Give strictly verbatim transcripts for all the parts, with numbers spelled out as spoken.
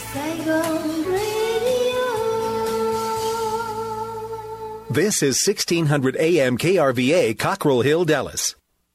This is sixteen hundred A M K R V A, Cockrell Hill, Dallas.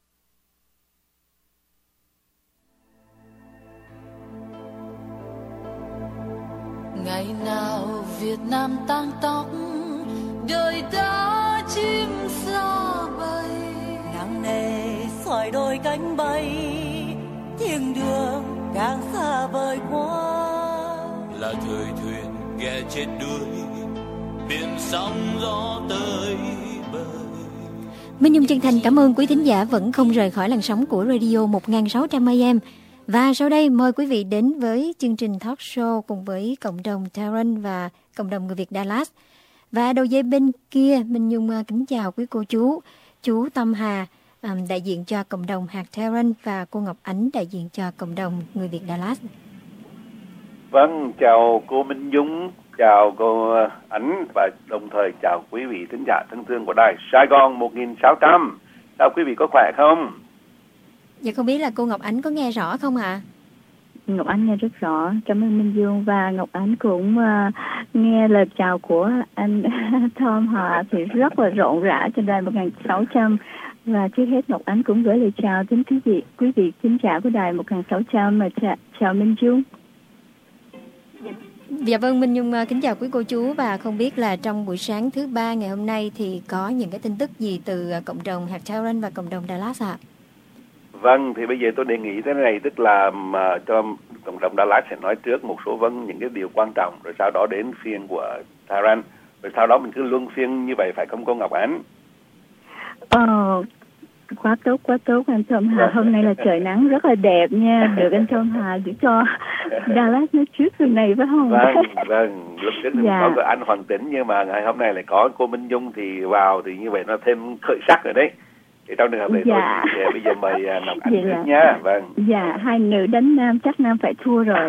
Ngày nào Việt Nam tang tóc, đời đã chim xa bay, nặng nề xoài đôi cánh bay, thiên đường càng xa vời quá. Là thời thuyền ghé chết đuối, biển sóng gió tới bời. Minh Nhung chân thành cảm ơn quý thính giả vẫn không rời khỏi làn sóng của Radio một nghìn sáu trăm A M. Và sau đây mời quý vị đến với chương trình talk show cùng với cộng đồng Terran và cộng đồng người Việt Dallas. Và đầu dây bên kia, Minh Nhung kính chào quý cô chú, chú Tâm Hà, đại diện cho cộng đồng hạt Terran, và cô Ngọc Ánh, đại diện cho cộng đồng người Việt Dallas. Vâng, chào cô Minh Dung, chào cô Ánh và đồng thời chào quý vị thính giả thân thương của đài Sài Gòn một nghìn sáu trăm. Chào quý vị, có khỏe không? Dạ không biết là cô Ngọc Ánh có nghe rõ không ạ? À? Ngọc Ánh nghe rất rõ, cảm ơn Minh Dương, và Ngọc Ánh cũng uh, nghe lời chào của anh Tom Hòa thì rất là rộn rã trên đài một nghìn sáu trăm. Và trước hết Ngọc Ánh cũng gửi lời chào đến quý vị quý vị thính giả của đài một nghìn sáu trăm, mà chào, chào Minh Dương. Dạ vâng, Minh Nhung kính chào quý cô chú, và không biết là trong buổi sáng thứ ba ngày hôm nay thì có những cái tin tức gì từ cộng đồng hạt Terran và cộng đồng Dallas ạ? À? Vâng, thì bây giờ tôi đề nghị thế này, tức là mà cho cộng đồng Dallas sẽ nói trước một số vâng những cái điều quan trọng, rồi sau đó đến phiên của Terran, rồi sau đó mình cứ luân phiên như vậy, phải không cô Ngọc Ánh? Ờ, quá tốt, quá tốt anh Tom Hà. Hôm nay là trời nắng rất là đẹp nha, được anh Tom Hà để cho Dallas nói trước từ này phải không? Vâng, vâng, lúc trước thì dạ. có anh Hoàng Tĩnh, nhưng mà ngày hôm nay lại có cô Minh Dung thì vào, thì như vậy nó thêm khởi sắc rồi đấy. Thì trong trường hợp này dạ. tôi thì bây giờ mời Ngọc Ánh trước nha. Vâng. Dạ, hai nữ đánh nam chắc nam phải thua rồi.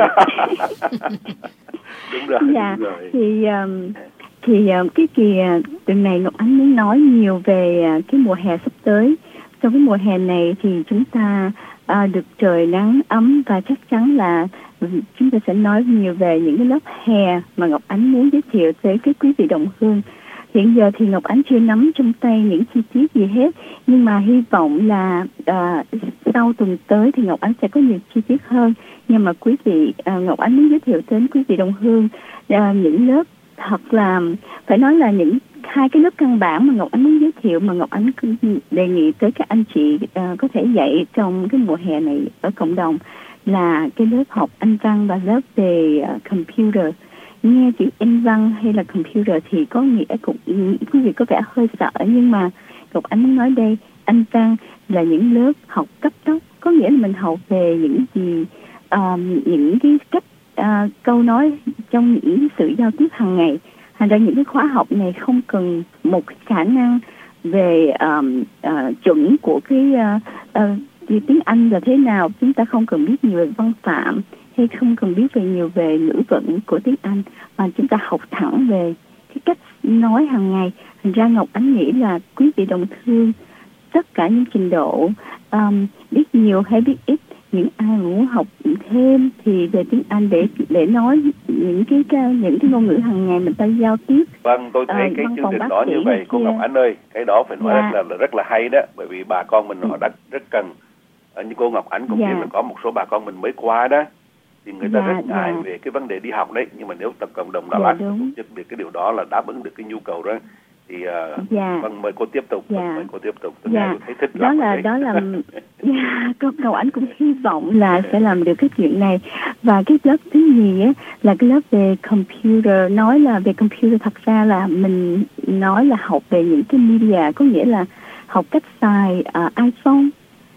Đúng rồi. Dạ, đúng rồi. thì um, thì um, cái kỳ tuần này Ngọc Ánh muốn nói nhiều về uh, cái mùa hè sắp tới. Trong cái mùa hè này thì chúng ta uh, được trời nắng ấm, và chắc chắn là chúng ta sẽ nói nhiều về những cái lớp hè mà Ngọc Ánh muốn giới thiệu tới cái quý vị đồng hương. Hiện giờ thì Ngọc Ánh chưa nắm trong tay những chi tiết gì hết, nhưng mà hy vọng là uh, sau tuần tới thì Ngọc Ánh sẽ có nhiều chi tiết hơn. Nhưng mà quý vị, uh, Ngọc Ánh muốn giới thiệu đến quý vị đồng hương uh, những lớp thật là, phải nói là những hai cái lớp căn bản mà Ngọc Ánh muốn giới thiệu, mà Ngọc Ánh đề nghị tới các anh chị uh, có thể dạy trong cái mùa hè này ở cộng đồng, là cái lớp học Anh văn và lớp về uh, computer. Nghe chữ Anh văn hay là computer thì có nghĩa cũng quý vị có vẻ hơi sợ, nhưng mà Ngọc Ánh muốn nói đây, Anh văn là những lớp học cấp tốc, có nghĩa là mình học về những gì um, những cái cách uh, câu nói trong những sự giao tiếp hàng ngày. Thành ra những cái khóa học này không cần một khả năng về um, uh, chuẩn của cái uh, uh, tiếng Anh là thế nào, chúng ta không cần biết nhiều về văn phạm hay không cần biết về nhiều về ngữ vận của tiếng Anh, mà chúng ta học thẳng về cái cách nói hàng ngày. Thành ra Ngọc Ánh nghĩ là quý vị đồng thương tất cả những trình độ um, biết nhiều hay biết ít, những ai muốn học thêm thì về tiếng Anh để để nói những cái, cái những cái ngôn ngữ hàng ngày mình ta giao tiếp. Vâng, tôi thấy uh, cái chương trình đó như vậy cô Ngọc Ánh ơi, cái đó phải nói dạ. rất là rất là hay đó, bởi vì bà con mình họ đã rất cần. Như cô Ngọc Ánh cũng dạ. biết là có một số bà con mình mới qua đó, thì người ta dạ, rất ngại dạ. về cái vấn đề đi học đấy, nhưng mà nếu tập cộng đồng đã làm giúp được cái điều đó là đáp ứng được cái nhu cầu đó, thì uh, dạ. vâng, mời cô tiếp tục. Dạ. Mời cô tiếp tục. Tôi dạ. thấy thích đó lắm là đấy. đó là dạ, cô Ngọc Ánh cũng hy vọng là sẽ làm được cái chuyện này. Và cái lớp thứ nhì á là cái lớp về computer. Nói là về computer, thật ra là mình nói là học về những cái media, có nghĩa là học cách xài uh, iPhone,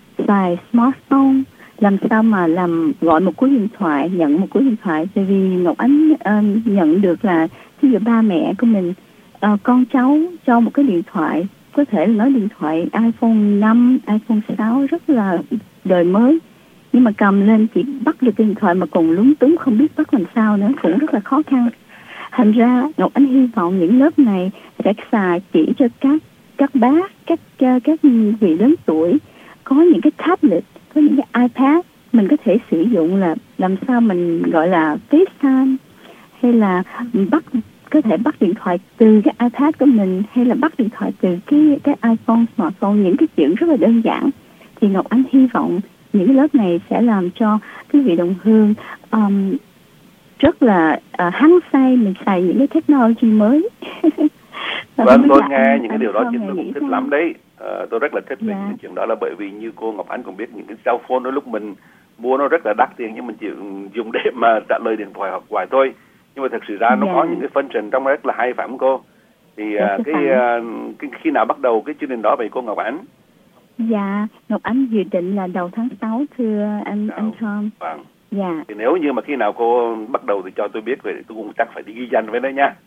xài smartphone, làm sao mà làm gọi một cú điện thoại, nhận một cú điện thoại. Tại vì Ngọc Ánh uh, nhận được là ví dụ ba mẹ của mình, uh, con cháu cho một cái điện thoại, có thể là nói điện thoại iPhone năm, iPhone sáu rất là đời mới, nhưng mà cầm lên chỉ bắt được cái điện thoại mà còn lúng túng không biết bắt làm sao nữa, cũng rất là khó khăn. Thành ra Ngọc Ánh hy vọng những lớp này sẽ xài chỉ cho các các bác, các các vị lớn tuổi có những cái tablet, có những cái iPad mình có thể sử dụng là làm sao mình gọi là FaceTime, hay là bắt có thể bắt điện thoại từ cái iPad của mình, hay là bắt điện thoại từ cái cái iPhone, smartphone, những cái chuyện rất là đơn giản. Thì Ngọc Ánh hy vọng những cái lớp này sẽ làm cho quý vị đồng hương um, rất là uh, hăng say mình xài những cái technology mới. Vâng, tôi nghe những cái điều đó chứ tôi cũng thích lắm đấy. À, tôi rất là thích về những chuyện đó, là bởi vì như cô Ngọc Ánh cũng biết, những cái cell phone đôi lúc mình mua nó rất là đắt tiền, nhưng mình chỉ dùng để mà trả lời điện thoại hoặc gọi thôi. Nhưng mà thực sự ra nó yeah. có những cái function trong đó rất là hay, phải không cô? Thì uh, cái, uh, cái khi nào bắt đầu cái chương trình đó vậy cô Ngọc Ánh? Dạ, Ngọc Ánh dự định là đầu tháng sáu thưa anh Đâu. anh Tom. Vâng. Dạ. Thì nếu như mà khi nào cô bắt đầu thì cho tôi biết, vậy tôi cũng chắc phải đi ghi danh với đấy nha.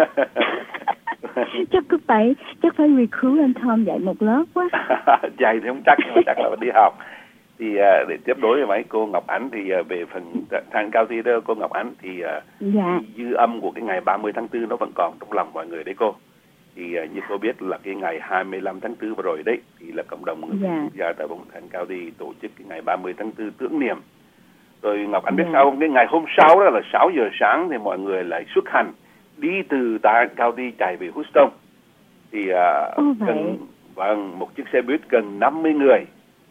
chắc cứ phải chắc phải recruit anh Tom dạy một lớp quá. Dạy thì không chắc, nhưng mà chắc là phải đi học. Thì uh, để tiếp đối với mấy cô Ngọc Ánh thì uh, về phần than cao thi đó cô Ngọc Ánh thì uh, dạ. dư âm của cái ngày ba mươi tháng tư nó vẫn còn trong lòng mọi người đấy cô. Thì uh, như cô biết là cái ngày hai mươi lăm tháng tư vừa rồi đấy thì là cộng đồng người dạ. Việt gia tại vùng than cao thi tổ chức cái ngày ba mươi tháng tư tưởng niệm. Rồi Ngọc Ánh biết dạ. sao không? Cái ngày hôm sau đó là sáu giờ sáng thì mọi người lại xuất hành đi từ than cao thi chạy về Houston. Thì uh, cần vâng một chiếc xe buýt gần năm mươi người,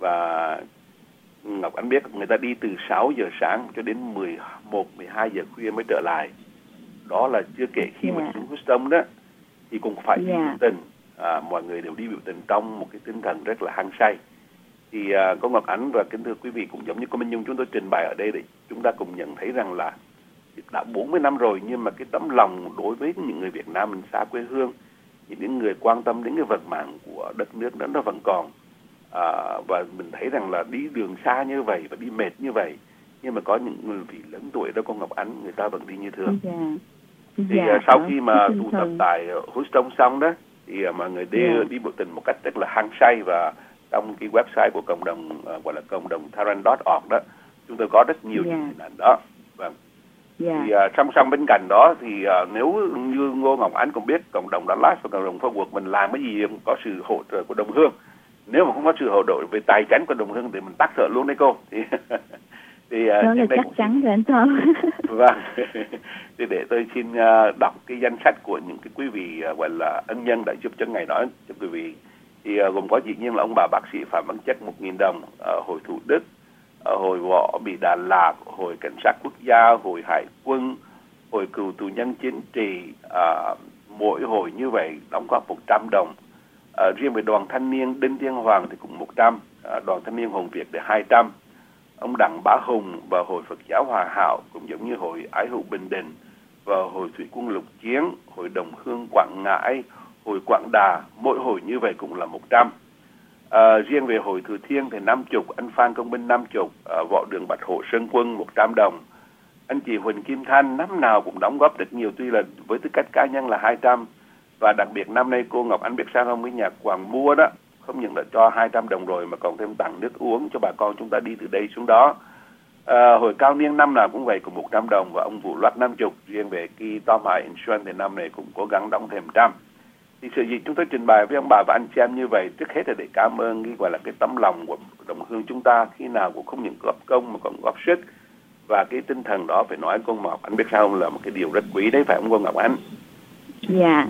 và Ngọc Ánh biết người ta đi từ sáu giờ sáng cho đến mười một, mười hai giờ khuya mới trở lại. Đó là chưa kể khi yeah. mà xuống Houston đó thì cũng phải yeah. đi biểu tình. À, mọi người đều đi biểu tình trong một cái tinh thần rất là hăng say. Thì à, cô Ngọc Ánh và kính thưa quý vị, cũng giống như cô Minh Nhung chúng tôi trình bày ở đây, để chúng ta cùng nhận thấy rằng là đã bốn mươi năm rồi, nhưng mà cái tấm lòng đối với những người Việt Nam mình xa quê hương, những người quan tâm đến cái vận mạng của đất nước đó nó vẫn còn. À, và mình thấy rằng là đi đường xa như vậy và đi mệt như vậy, nhưng mà có những người vị lớn tuổi đó cô Ngọc Ánh, người ta vẫn đi như thường. Dạ. Thì dạ, uh, sau khi mà tụ tập tại Houston xong đó thì uh, mọi người đi dạ. đi biểu tình một cách rất là hăng say, và trong cái website của cộng đồng uh, gọi là cộng đồng Taran chấm org đó, chúng tôi có rất nhiều dạ. những hình ảnh đó. Vâng. Dạ. Thì uh, song song bên cạnh đó thì uh, nếu như Ngô Ngọc Ánh cũng biết, cộng đồng Dallas và cộng đồng Forward mình làm cái gì cũng có sự hỗ trợ của đồng hương. Nếu mà không có sự hỗ trợ về tài chính của đồng hương thì mình tắt thở luôn đấy cô. Thì, thì uh, đó là chắc chắn rồi anh Tom. Vâng. Thì để tôi xin uh, đọc cái danh sách của những cái quý vị uh, gọi là ân nhân đã giúp cho ngày đó cho quý vị. Thì uh, gồm có dĩ nhiên là ông bà bác sĩ Phạm Văn Chất một nghìn đồng, uh, Hội Thủ Đức, uh, Hội Võ Bị Đà Lạt, Hội Cảnh sát Quốc gia, Hội Hải quân, Hội Cựu Tù nhân Chính trị, uh, mỗi hội như vậy đóng góp một trăm đồng. Uh, riêng về đoàn thanh niên Đinh Tiên Hoàng thì cũng một trăm, uh, đoàn thanh niên Hồng Việt thì hai trăm. Ông Đặng Bá Hùng và Hội Phật giáo Hòa Hảo, cũng giống như Hội Ái Hữu Bình Định và Hội Thủy quân Lục Chiến, Hội Đồng Hương Quảng Ngãi, Hội Quảng Đà, mỗi hội như vậy cũng là một trăm. À, riêng về Hội Thừa Thiên thì năm chục, anh Phan Công Binh năm chục, à, Võ Đường Bạch Hổ Sơn Quân một trăm đồng. Anh chị Huỳnh Kim Thanh năm nào cũng đóng góp rất nhiều, tuy là với tư cách cá nhân là hai trăm. Và đặc biệt năm nay cô Ngọc Ánh biết sao không, cái nhạc Quảng Mua đó không những đã cho hai trăm đồng rồi mà còn thêm tặng nước uống cho bà con chúng ta đi từ đây xuống đó. À, Hội Cao Niên năm nào cũng vậy, cũng một trăm đồng, và ông Vũ Loát năm chục. Riêng về cái Tom Hải Insurance thì năm này cũng cố gắng đóng thêm trăm. Thì sự gì chúng tôi trình bày với ông bà và anh chị em như vậy, trước hết là để cảm ơn cái gọi là cái tấm lòng của đồng hương chúng ta, khi nào cũng không những góp công mà còn góp sức. Và cái tinh thần đó phải nói cô Ngọc Ánh biết sao không, là một cái điều rất quý đấy, phải không cô Ngọc Ánh? Dạ.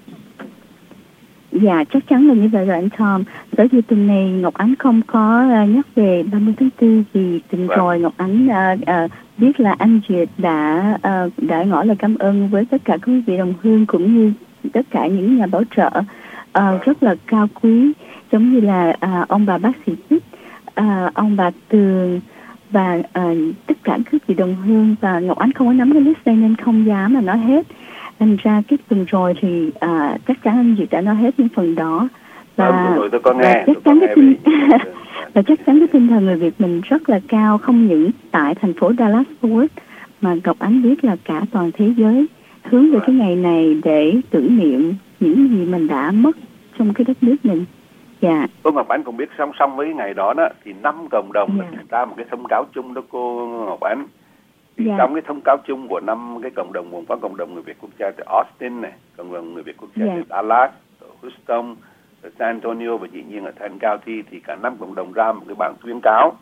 Dạ, chắc chắn là như vậy rồi anh Tom. Sở dĩ tuần này Ngọc Ánh không có uh, nhắc về ba mươi tháng tư vì tuần vâng. rồi Ngọc Ánh uh, uh, biết là anh Duyệt đã uh, đã ngỏ lời cảm ơn với tất cả quý vị đồng hương cũng như tất cả những nhà bảo trợ uh, vâng. rất là cao quý, giống như là uh, ông bà bác sĩ Tích, uh, ông bà Tường và uh, tất cả quý vị đồng hương. Và Ngọc Ánh không có nắm cái list này nên không dám mà nói hết. Thành ra cái tuần rồi thì à, chắc chắn anh Duyệt đã nói hết những phần đó, và, à, rồi tôi có nghe, và chắc chắn cái tinh và chắc chắn cái tinh thần người Việt mình rất là cao, không những tại thành phố Dallas Fort Worth mà Ngọc Ánh biết là cả toàn thế giới hướng về cái ngày này để tưởng niệm những gì mình đã mất trong cái đất nước mình. Dạ. Cô Ngọc Ánh cũng biết song song với ngày đó đó thì năm cộng đồng dạ. đã ra một cái thông cáo chung đó cô Ngọc Ánh. Thì dạ. trong cái thông cáo chung của năm cái cộng đồng gồm có cộng đồng người Việt quốc gia tại Austin này, cộng đồng người Việt quốc gia dạ. tại Dallas, ở Houston, ở San Antonio và dĩ nhiên ở Than County, thì cả năm cộng đồng ra một cái bản tuyên cáo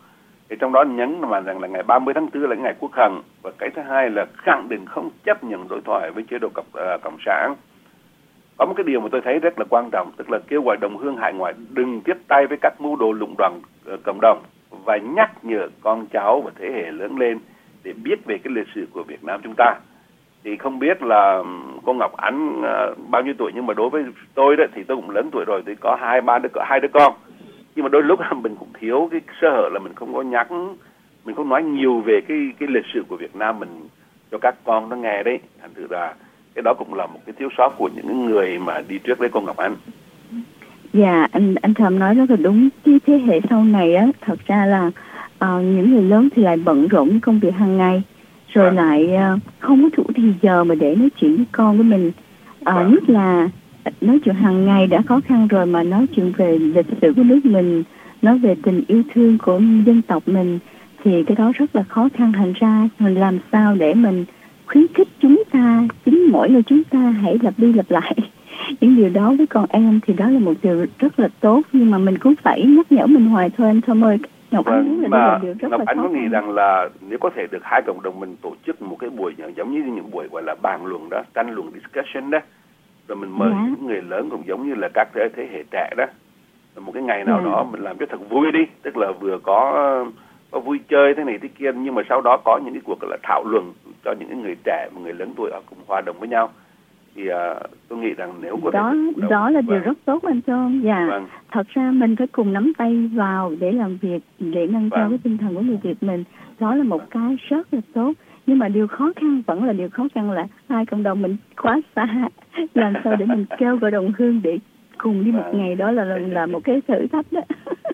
Thì trong đó nhấn mà rằng là ngày ba mươi tháng tư là ngày quốc hận, và cái thứ hai là khẳng định không chấp nhận đối thoại với chế độ cộng, uh, cộng sản. Có một cái điều mà tôi thấy rất là quan trọng, tức là kêu gọi đồng hương hải ngoại đừng tiếp tay với các mưu đồ lũng đoạn uh, cộng đồng, và nhắc nhở con cháu và thế hệ lớn lên để biết về cái lịch sử của Việt Nam chúng ta. Thì không biết là cô Ngọc Ánh uh, bao nhiêu tuổi, nhưng mà đối với tôi đó thì tôi cũng lớn tuổi rồi, tôi có hai ba đứa hai đứa con. Nhưng mà đôi lúc mình cũng thiếu cái sơ hở là mình không có nhắc, mình không nói nhiều về cái cái lịch sử của Việt Nam mình cho các con nó nghe đấy. Thành thử là cái đó cũng là một cái thiếu sót của những người mà đi trước đấy cô Ngọc Ánh. Dạ, anh anh Thơm nói rất là đúng. Cái thế hệ sau này á, thật ra là uh, những người lớn thì lại bận rộn với công việc hàng ngày, rồi à. lại uh, không có đủ thì giờ mà để nói chuyện với con của mình. Uh, à. Nhất là nói chuyện hàng ngày đã khó khăn rồi, mà nói chuyện về lịch sử của nước mình, nói về tình yêu thương của dân tộc mình, thì cái đó rất là khó khăn. Thành ra mình làm sao để mình khuyến khích chúng ta, chính mỗi người chúng ta hãy lặp đi lặp lại những điều đó với con em, thì đó là một điều rất là tốt. Nhưng mà mình cũng phải nhắc nhở mình hoài thôi anh Thơm ơi. Ngọc Ánh vâng, mà Ngọc Ánh có nghĩ rằng là nếu có thể được hai cộng đồng mình tổ chức một cái buổi giống như những buổi gọi là bàn luận đó, tranh luận discussion đó, rồi mình mời dạ. những người lớn cũng giống như là các thế, thế hệ trẻ đó, rồi một cái ngày nào dạ. đó mình làm cho thật vui đi, tức là vừa có có vui chơi thế này thế kia, nhưng mà sau đó có những cái cuộc là thảo luận cho những người trẻ và người lớn tuổi ở cùng hòa đồng với nhau. Thì uh, tôi nghĩ rằng nếu có đó thể đó là điều rất tốt anh John. Dạ. Vâng. Thật ra mình phải cùng nắm tay vào để làm việc, để nâng cao vâng. cái tinh thần của người Việt mình. Đó là một cái rất là tốt. Nhưng mà điều khó khăn vẫn là điều khó khăn là hai cộng đồng mình quá xa. Làm sao để mình kêu gọi đồng hương để cùng đi một vâng. ngày, đó là là một cái thử thách đó.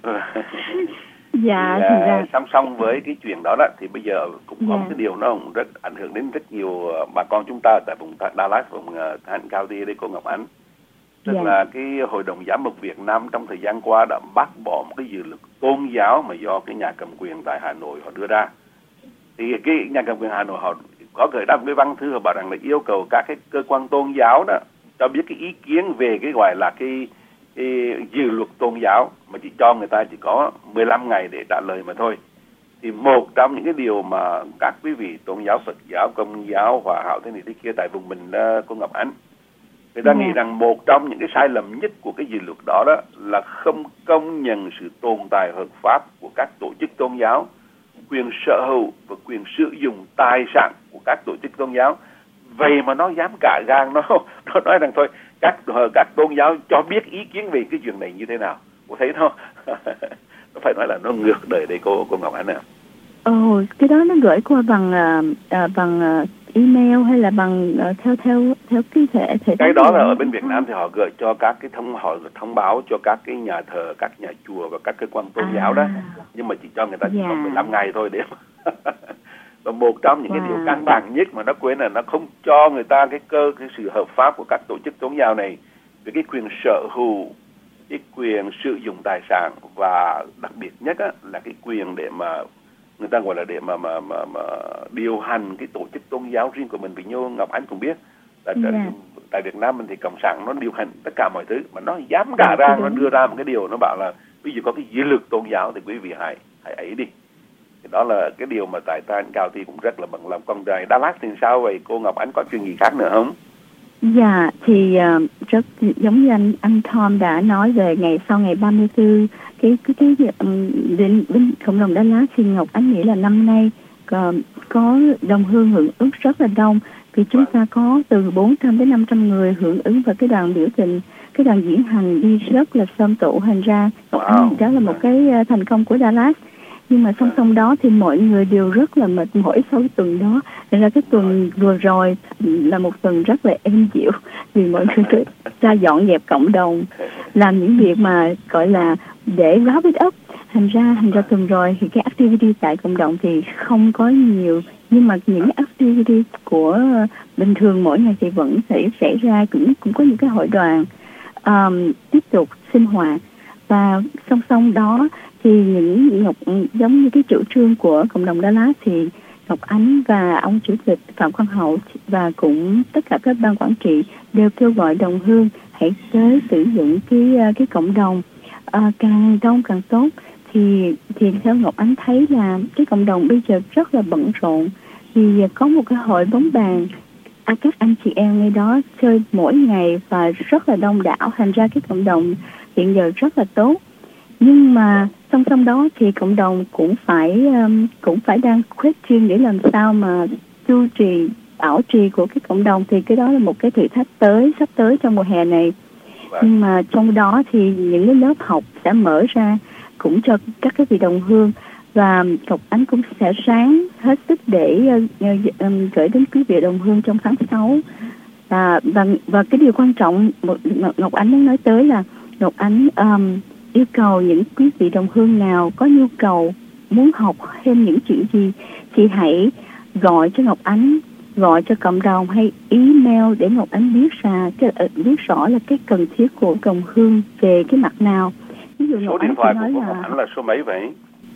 Dạ, thì, thì uh, ra song song với cái chuyện đó đó thì bây giờ cũng có dạ. một cái điều nó cũng rất ảnh hưởng đến rất nhiều uh, bà con chúng ta tại vùng Dallas, vùng uh, Thanh County đây cô Ngọc Ánh. Tức dạ. là cái Hội đồng Giám mục Việt Nam trong thời gian qua đã bác bỏ một cái dự luật tôn giáo mà do cái nhà cầm quyền tại Hà Nội họ đưa ra. Thì cái nhà cầm quyền Hà Nội họ có gửi ra một cái văn thư họ bảo rằng là yêu cầu các cái cơ quan tôn giáo đó cho biết cái ý kiến về cái gọi là cái cái dự luật tôn giáo, mà chỉ cho người ta chỉ có mười lăm ngày để trả lời mà thôi. Thì một trong những cái điều mà các quý vị tôn giáo, Phật giáo, Công giáo, Hòa hảo thế này thế kia tại vùng mình uh, cô Ngọc Ánh, người ta yeah. nghĩ rằng một trong những cái sai lầm nhất của cái dự luật đó đó là không công nhận sự tồn tại hợp pháp của các tổ chức tôn giáo, quyền sở hữu và quyền sử dụng tài sản của các tổ chức tôn giáo. Vậy mà nó dám cả gan, nó nó nói rằng thôi các các tôn giáo cho biết ý kiến về cái chuyện này như thế nào. Cô thấy nó nó phải nói là nó ngược đời đây cô cô Ngọc Ánh ạ. Ồ, cái đó nó gửi qua bằng uh, bằng uh, email hay là bằng uh, theo theo theo cái thể thể cái đó là ở bên Việt Nam thì họ gửi cho các cái thông họ thông báo cho các cái nhà thờ, các nhà chùa và các cơ quan tôn à. giáo đó, nhưng mà chỉ cho người ta chỉ yeah. có mười lăm ngày thôi để mà và một trong những wow. cái điều căn bản nhất mà nó quên là nó không cho người ta cái cơ cái sự hợp pháp của các tổ chức tôn giáo này về cái quyền sở hữu, cái quyền sử dụng tài sản, và đặc biệt nhất á, là cái quyền để mà người ta gọi là để mà mà mà, mà điều hành cái tổ chức tôn giáo riêng của mình. Vì như Ngọc Ánh cũng biết là yeah. tại Việt Nam mình thì cộng sản nó điều hành tất cả mọi thứ, mà nó dám cả ra nó đưa ra một cái điều nó bảo là ví dụ có cái dự luật tôn giáo thì quý vị hãy hãy ấy đi. Thì đó là cái điều mà tại Thanh County cũng rất là bận lòng. Còn tại Dallas thì sao vậy cô Ngọc Ánh, có chuyện gì khác nữa không? Dạ thì uh, rất giống như anh anh Tom đã nói về ngày sau ngày ba mươi tư cái cái cái um, đến bên cộng đồng Dallas thì Ngọc Ánh nghĩ là năm nay uh, có đồng hương hưởng ứng rất là đông, vì chúng ta có từ bốn trăm đến năm trăm người hưởng ứng vào cái đoàn biểu tình, cái đoàn diễn hành đi rất là xôm tụ. Thành ra Ngọc Ánh wow. đó là một cái uh, thành công của Dallas. Nhưng mà song song đó thì mọi người đều rất là mệt mỏi sau cái tuần đó. Nên là cái tuần vừa rồi là một tuần rất là êm dịu, vì mọi người ra dọn dẹp cộng đồng, làm những việc mà gọi là để wrap it up. Thành ra thành ra tuần rồi thì cái activity tại cộng đồng thì không có nhiều, nhưng mà những activity của bình thường mỗi ngày thì vẫn sẽ xảy ra, cũng cũng có những cái hội đoàn um, tiếp tục sinh hoạt. Và song song đó thì những Ngọc giống như cái chủ trương của cộng đồng Dallas thì Ngọc Ánh và ông chủ tịch Phạm Quang Hậu và cũng tất cả các ban quản trị đều kêu gọi đồng hương hãy tới sử dụng cái cái cộng đồng à, càng đông càng tốt. thì thì theo Ngọc Ánh thấy là cái cộng đồng bây giờ rất là bận rộn, vì có một cái hội bóng bàn, à, các anh chị em ngay đó chơi mỗi ngày và rất là đông đảo, thành ra cái cộng đồng hiện giờ rất là tốt. Nhưng mà song song đó thì cộng đồng cũng phải um, cũng phải đang khuếch trương để làm sao mà duy trì bảo trì của cái cộng đồng, thì cái đó là một cái thử thách tới sắp tới trong mùa hè này. Nhưng mà trong đó thì những cái lớp học sẽ mở ra cũng cho các cái vị đồng hương, và Ngọc Ánh cũng sẽ ráng hết sức để uh, um, gửi đến quý vị đồng hương trong tháng sáu. Và, và và cái điều quan trọng một, Ngọc Ánh muốn nói tới là Ngọc Ánh um, yêu cầu những quý vị đồng hương nào có nhu cầu muốn học thêm những chuyện gì thì hãy gọi cho Ngọc Ánh, gọi cho cộng đồng hay email để Ngọc Ánh biết ra cái biết rõ là cái cần thiết của đồng hương về cái mặt nào. Ví dụ số Ngọc điện Ánh thoại nói của là, Ngọc Ánh là số mấy vậy?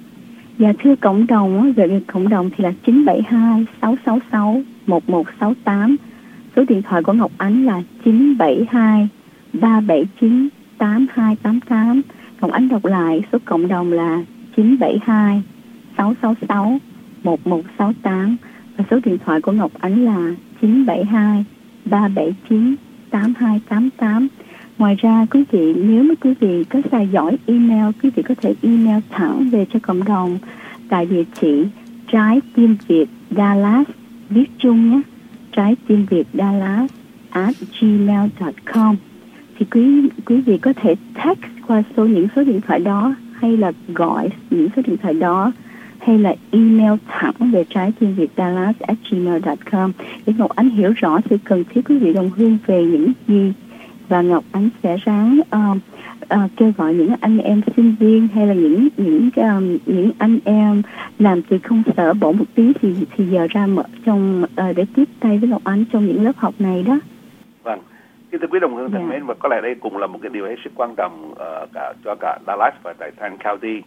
Dạ thưa cộng đồng, về cộng đồng thì là chín bảy hai sáu sáu sáu một một sáu tám. Số điện thoại của Ngọc Ánh là chín bảy hai ba bảy chín tám hai tám tám. Ngọc Ánh đọc lại, số cộng đồng là chín bảy hai sáu sáu sáu một một sáu tám, và số điện thoại của Ngọc Ánh là chín bảy hai ba bảy chín tám hai tám tám. Ngoài ra quý vị, nếu mà quý vị có xài giỏi email, quý vị có thể email thẳng về cho cộng đồng tại địa chỉ trái tim Việt Dallas, viết chung nhé, trái tim Việt Dallas at gmail dot com. Thì quý quý vị có thể text qua số những số điện thoại đó, hay là gọi những số điện thoại đó, hay là email thẳng về trái tim Việt Dallas at gmail dot com để Ngọc Ánh hiểu rõ sự cần thiết quý vị đồng hương về những gì, và Ngọc Ánh sẽ ráng uh, uh, kêu gọi những anh em sinh viên hay là những những um, những anh em làm từ công sở bổ một tí thì thì giờ ra mở trong uh, để tiếp tay với Ngọc Ánh trong những lớp học này đó. Vâng, kính thưa quý đồng hương thân Yeah. mến, và có lẽ đây cũng là một cái điều hết sức quan trọng uh, cả cho cả Dallas và tại Tarrant County,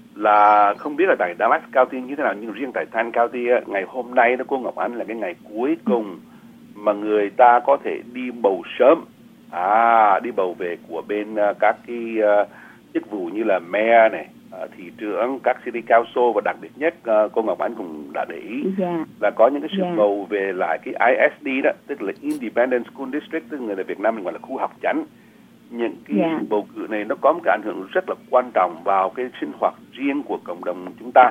là không biết là tại Dallas County như thế nào, nhưng riêng tại Tarrant County ngày hôm nay đó cô Ngọc Ánh là cái ngày cuối cùng mà người ta có thể đi bầu sớm. À, đi bầu về của bên uh, các cái uh, chức vụ như là mayor này, uh, thị trưởng, các city council, và đặc biệt nhất uh, cô Ngọc Ánh cũng đã để ý Yeah. là có những cái sự Yeah. bầu về lại cái I S D đó, tức là Independent School District, tức người là Việt Nam mình gọi là khu học chánh. Những cái Yeah. bầu cử này nó có một cái ảnh hưởng rất là quan trọng vào cái sinh hoạt riêng của cộng đồng chúng ta.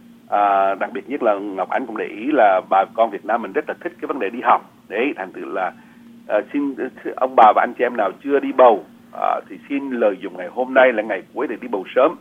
À, đặc biệt nhất là Ngọc Ánh cũng để ý là bà con Việt Nam mình rất là thích cái vấn đề đi học. Đấy, thành thử là À, xin ông bà và anh chị em nào chưa đi bầu à, thì xin lợi dụng ngày hôm nay là ngày cuối để đi bầu sớm.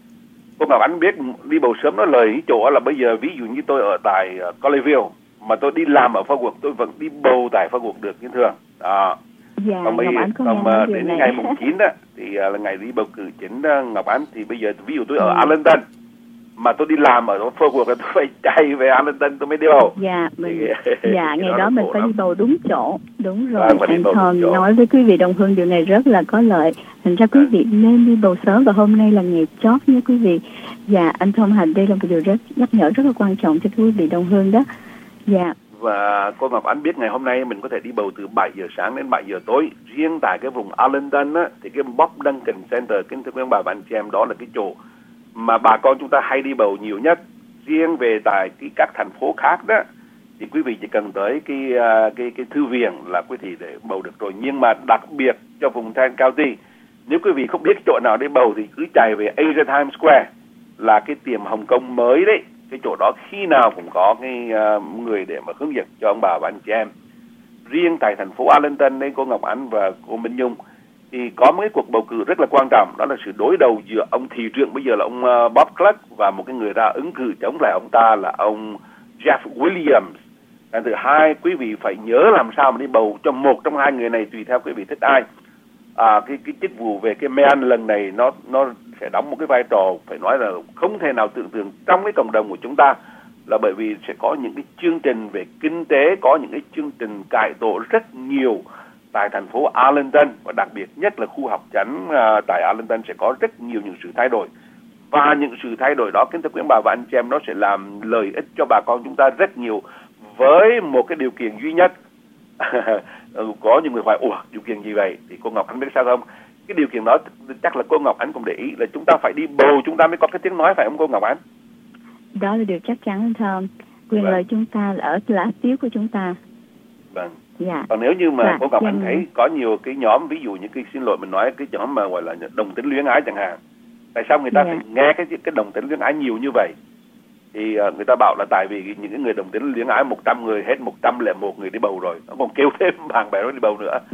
Cô Ngọc Ánh biết đi bầu sớm nó lời chỗ là bây giờ ví dụ như tôi ở tại uh, Colleyville mà tôi đi làm ở Fargo, tôi vẫn đi bầu tại Fargo được như thường. Đó. Dạ, Còn, bây, còn uh, đến ngày mùng chín đó thì uh, là ngày đi bầu cử chính uh, Ngọc Ánh, thì bây giờ ví dụ tôi ở ừ. Arlington mà tôi đi làm ở Fargo là tôi phải chạy về Arlington tôi mới đi bầu. Dạ, mình, thì, dạ ngày đó, đó mình phải lắm. Đi bầu đúng chỗ, đúng rồi. À, anh Thòn nói với quý vị đồng hương điều này rất là có lợi. Thành ra quý vị nên đi bầu sớm, và hôm nay là ngày chót nha quý vị. Dạ, anh Thom Hành đây là một điều rất nhắc nhở rất là quan trọng cho quý vị đồng hương đó. Dạ. Và cô Ngọc Ánh biết ngày hôm nay mình có thể đi bầu từ bảy giờ sáng đến bảy giờ tối. Riêng tại cái vùng Arlington á, thì cái Bob Duncan Center, kính thưa quý ông bà và anh chị em, đó là cái chỗ mà bà con chúng ta hay đi bầu nhiều nhất. Riêng về tại cái các thành phố khác đó thì quý vị chỉ cần tới cái cái cái thư viện là quý vị để bầu được rồi. Nhưng mà đặc biệt cho vùng Tarrant County, nếu quý vị không biết chỗ nào để bầu thì cứ chạy về Asia Times Square, là cái tiệm Hồng Kông mới đấy. Cái chỗ đó khi nào cũng có cái uh, người để mà hướng dẫn cho ông bà và anh chị em. Riêng tại thành phố Arlington đấy cô Ngọc Ánh và cô Minh Nhung thì có một cái cuộc bầu cử rất là quan trọng, đó là sự đối đầu giữa ông thị trưởng bây giờ là ông uh, Bob Clark và một cái người ra ứng cử chống lại ông ta là ông Jeff Williams. Cái thứ hai, quý vị phải nhớ làm sao mà đi bầu cho một trong hai người này, tùy theo quý vị thích ai. À, cái cái chức vụ về cái mayor lần này nó nó sẽ đóng một cái vai trò phải nói là không thể nào tưởng tượng trong cái cộng đồng của chúng ta, là bởi vì sẽ có những cái chương trình về kinh tế, có những cái chương trình cải tổ rất nhiều tại thành phố Arlington, và đặc biệt nhất là khu học chánh à, tại Arlington sẽ có rất nhiều những sự thay đổi. Và những sự thay đổi đó, kính thưa quý bà và anh chị em, nó sẽ làm lợi ích cho bà con chúng ta rất nhiều, với một cái điều kiện duy nhất. Có những người hỏi, ủa điều kiện gì vậy? Thì cô Ngọc Anh biết sao không? cái điều kiện đó chắc là cô Ngọc Ánh cũng để ý là chúng ta phải đi bầu chúng ta mới có cái tiếng nói, phải không cô Ngọc Ánh? Đó là điều chắc chắn anh Thơm. Quyền vâng. lợi chúng ta là ở lá phiếu của chúng ta. Vâng. Dạ. Còn nếu như mà dạ, cô Ngọc Ánh dạ. thấy có nhiều cái nhóm, ví dụ như cái xin lỗi mình nói cái nhóm mà gọi là đồng tính luyến ái chẳng hạn, tại sao người ta dạ. phải nghe cái cái đồng tính luyến ái nhiều như vậy? Thì uh, người ta bảo là tại vì những cái người đồng tính luyến ái một trăm người hết một trăm lẻ một người đi bầu rồi, nó còn kêu thêm bạn bè nó đi bầu nữa.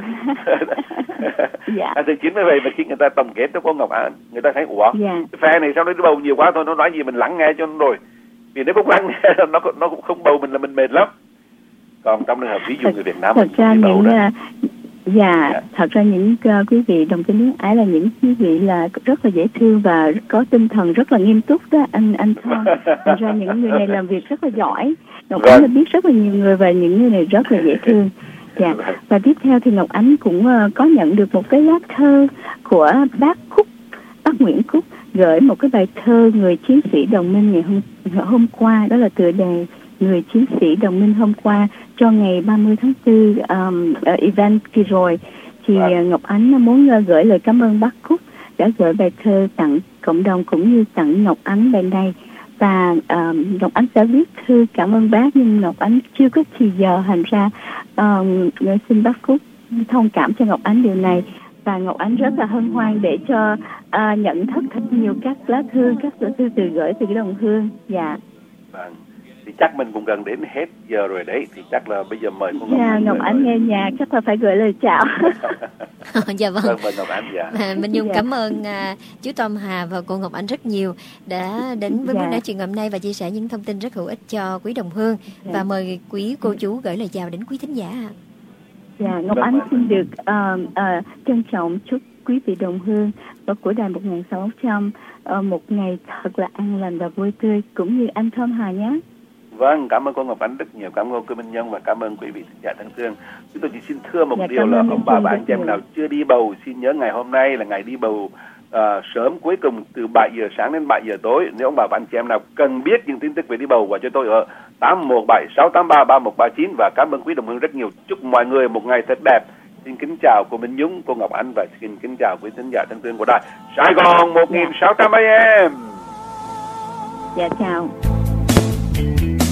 Dạ. À, thì chính vì vậy mà khi người ta tổng kết cho cô Ngọc Ánh, người ta thấy ủa, dạ. cái phe này sao nó đi bầu nhiều quá thôi, nó nói gì mình lắng nghe cho nó rồi. Vì nếu không lắng nghe nó nó cũng không bầu mình là mình mệt lắm. Còn trong trường hợp ví dụ người Việt Nam thật ra những đó, dạ, dạ thật ra những uh, quý vị đồng tính luyến ái là những quý vị là rất là dễ thương và có tinh thần rất là nghiêm túc đó anh anh Thơm. Thật ra những người này làm việc rất là giỏi. Ngọc Ánh là biết rất là nhiều người và những người này rất là dễ thương. Dạ. Và tiếp theo thì Ngọc Ánh cũng uh, có nhận được một cái lá thơ của bác Cúc, bác Nguyễn Cúc gửi một cái bài thơ Người chiến sĩ đồng minh ngày hôm hôm qua, đó là tựa đề Người chiến sĩ đồng minh hôm qua cho ngày ba mươi tháng tư um, uh, event kỳ rồi. Thì uh, Ngọc Ánh muốn uh, gửi lời cảm ơn bác Cúc đã gửi bài thơ tặng cộng đồng cũng như tặng Ngọc Ánh bài này. Và um, Ngọc Ánh sẽ viết thư cảm ơn bác, nhưng Ngọc Ánh chưa có thì giờ, thành ra um, xin bác Cúc thông cảm cho Ngọc Ánh điều này. Và Ngọc Ánh rất là hân hoan để cho uh, nhận thức thật nhiều các lá thư, các lá thư từ gửi từ cái đồng hương. Dạ. Vâng. Thì chắc mình cũng gần đến hết giờ rồi đấy, thì chắc là bây giờ mời cô Ngọc Dạ, Ánh. Ngọc Ánh nghe nhạc chắc là phải gửi lời chào. Dạ vâng. Vâng, mời Ngọc Ánh. Dạ. À, Minh Nhung dạ. cảm ơn uh, chú Tom Hà và cô Ngọc Ánh rất nhiều đã đến với dạ. buổi nói chuyện hôm nay và chia sẻ những thông tin rất hữu ích cho quý đồng hương. Dạ. Và mời quý cô chú gửi lời chào đến quý thính giả. Dạ, Ngọc Ánh xin được uh, uh, trân trọng chúc quý vị đồng hương và của đài một nghìn sáu trăm uh, một ngày thật là an lành và vui tươi, cũng như anh Tom Hà nhé. Vâng, cảm ơn cô Ngọc Ánh rất nhiều, cảm ơn cô Minh Nhân và cảm ơn quý vị thính giả thân thương. Chúng tôi chỉ xin thưa một dạ, điều là ông bà và anh chị em nào chưa đi bầu xin nhớ ngày hôm nay là ngày đi bầu uh, sớm cuối cùng từ bảy giờ sáng đến bảy giờ tối. Nếu ông bà và anh chị em nào cần biết những tin tức về đi bầu, gọi cho tôi ở tám một bảy sáu tám ba ba một ba chín. Và cảm ơn quý đồng hương rất nhiều. Chúc mọi người một ngày thật đẹp. Xin kính chào cô Minh Nhung, cô Ngọc Ánh và xin kính chào quý thính giả thân thương của đài Sài Gòn một nghìn sáu trăm a em. Dạ chào.